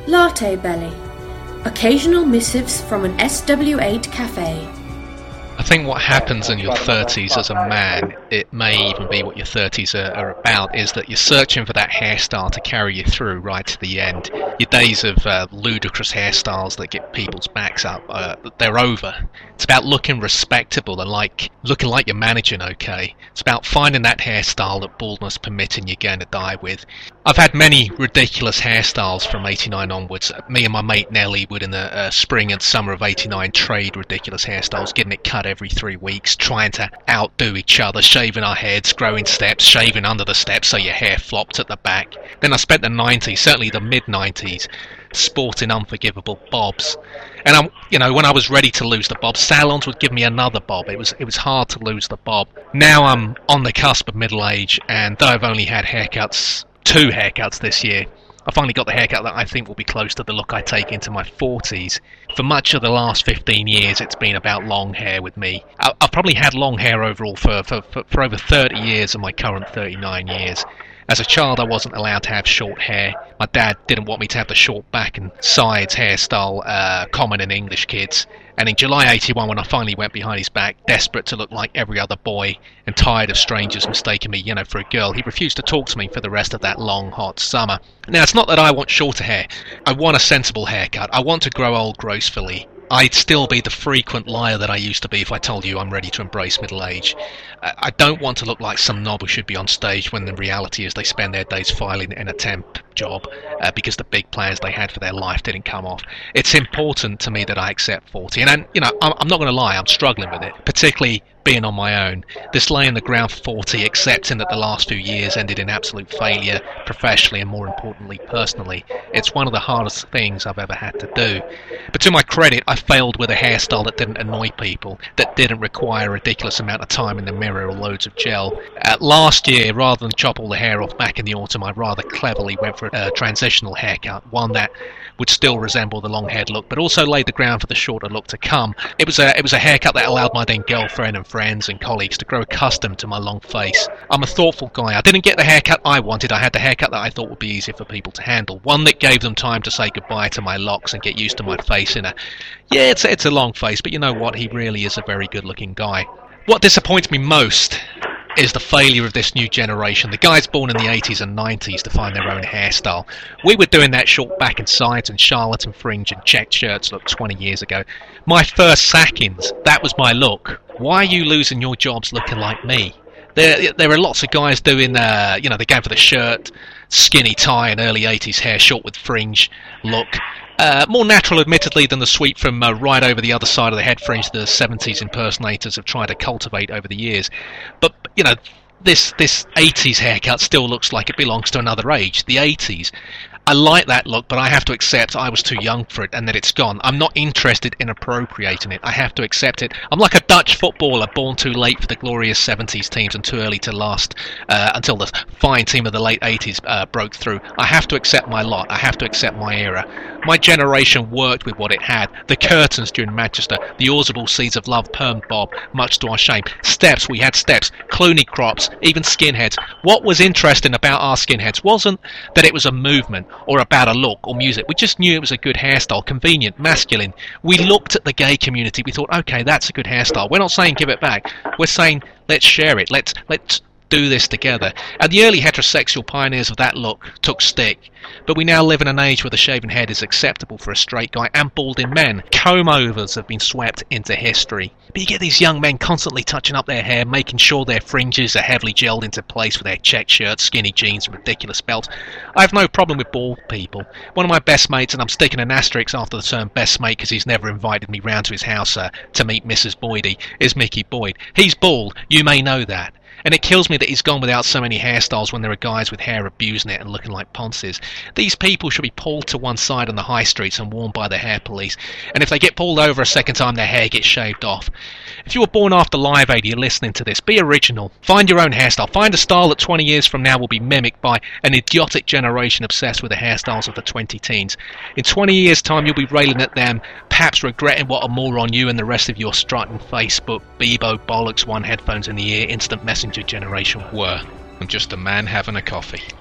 Latte belly. Occasional missives from an SW8 cafe. I think what happens in your 30s as a man, it may even be what your 30s are about, is that you're searching for that hairstyle to carry you through right to the end. Your days of ludicrous hairstyles that get people's backs up, they're over. It's about looking respectable and looking like you're managing okay. It's about finding that hairstyle that baldness permitting you're going to die with. I've had many ridiculous hairstyles from 89 onwards. Me and my mate Nelly would in the spring and summer of 89 trade ridiculous hairstyles, getting it cut every 3 weeks, trying to outdo each other, shaving our heads, growing steps, shaving under the steps so your hair flopped at the back. Then I spent the 90s, certainly the mid-90s, sporting unforgivable bobs. And when I was ready to lose the bob, salons would give me another bob. It was hard to lose the bob. Now I'm on the cusp of middle age, and though I've only had two haircuts this year, I finally got the haircut that I think will be close to the look I take into my 40s. For much of the last 15 years, it's been about long hair with me. I've probably had long hair overall for over 30 years of my current 39 years. As a child, I wasn't allowed to have short hair. My dad didn't want me to have the short back and sides hairstyle common in English kids. And in July 81, when I finally went behind his back, desperate to look like every other boy and tired of strangers mistaking me, for a girl, he refused to talk to me for the rest of that long, hot summer. Now, it's not that I want shorter hair. I want a sensible haircut. I want to grow old gracefully. I'd still be the frequent liar that I used to be if I told you I'm ready to embrace middle age. I don't want to look like some knob who should be on stage when the reality is they spend their days filing in a temp job because the big plans they had for their life didn't come off. It's important to me that I accept 40, and I'm not going to lie, I'm struggling with it, particularly being on my own. This laying the ground for 40, accepting that the last few years ended in absolute failure, professionally and more importantly personally. It's one of the hardest things I've ever had to do. But to my credit, I failed with a hairstyle that didn't annoy people, that didn't require a ridiculous amount of time in the mirror or loads of gel. Last year, rather than chop all the hair off back in the autumn, I rather cleverly went for a transitional haircut, one that would still resemble the long-haired look, but also laid the ground for the shorter look to come. It was a haircut that allowed my then girlfriend and friends and colleagues to grow accustomed to my long face. I'm a thoughtful guy. I didn't get the haircut I wanted. I had the haircut that I thought would be easier for people to handle. One that gave them time to say goodbye to my locks and get used to my face it's a long face, but you know what? He really is a very good-looking guy. What disappoints me most is the failure of this new generation, the guys born in the 80s and 90s to find their own hairstyle. We were doing that short back and sides and charlotte and fringe and checked shirts look 20 years ago. My first sackings, that was my look. Why are you losing your jobs looking like me? There are lots of guys doing, they're going for the shirt, skinny tie and early 80s hair, short with fringe look. More natural, admittedly, than the sweep from right over the other side of the head fringe the 70s impersonators have tried to cultivate over the years. But, this 80s haircut still looks like it belongs to another age, the 80s. I like that look, but I have to accept I was too young for it and that it's gone. I'm not interested in appropriating it. I have to accept it. I'm like a Dutch footballer born too late for the glorious 70s teams and too early to last until the fine team of the late 80s broke through. I have to accept my lot. I have to accept my era. My generation worked with what it had. The curtains during Manchester, the Audible Seeds of Love perm bob, much to our shame. Steps, we had steps, Clooney crops, even skinheads. What was interesting about our skinheads wasn't that it was a movement or about a look or music. We just knew it was a good hairstyle, convenient, masculine. We looked at the gay community, we thought, okay, that's a good hairstyle. We're not saying give it back. We're saying let's share it. Let's do this together. And the early heterosexual pioneers of that look took stick. But we now live in an age where the shaven head is acceptable for a straight guy and balding men. Comb-overs have been swept into history. But you get these young men constantly touching up their hair, making sure their fringes are heavily gelled into place with their check shirts, skinny jeans and ridiculous belts. I have no problem with bald people. One of my best mates, and I'm sticking an asterisk after the term best mate because he's never invited me round to his house to meet Mrs. Boydie, is Mickey Boyd. He's bald, you may know that. And it kills me that he's gone without so many hairstyles when there are guys with hair abusing it and looking like ponces. These people should be pulled to one side on the high streets and warned by the hair police. And if they get pulled over a second time, their hair gets shaved off. If you were born after Live Aid, you're listening to this, be original. Find your own hairstyle. Find a style that 20 years from now will be mimicked by an idiotic generation obsessed with the hairstyles of the 20-teens. In 20 years' time, you'll be railing at them, perhaps regretting what a moron you and the rest of your strutting Facebook, Bebo, bollocks, one headphones in the ear, instant messenger generation were. I'm just a man having a coffee.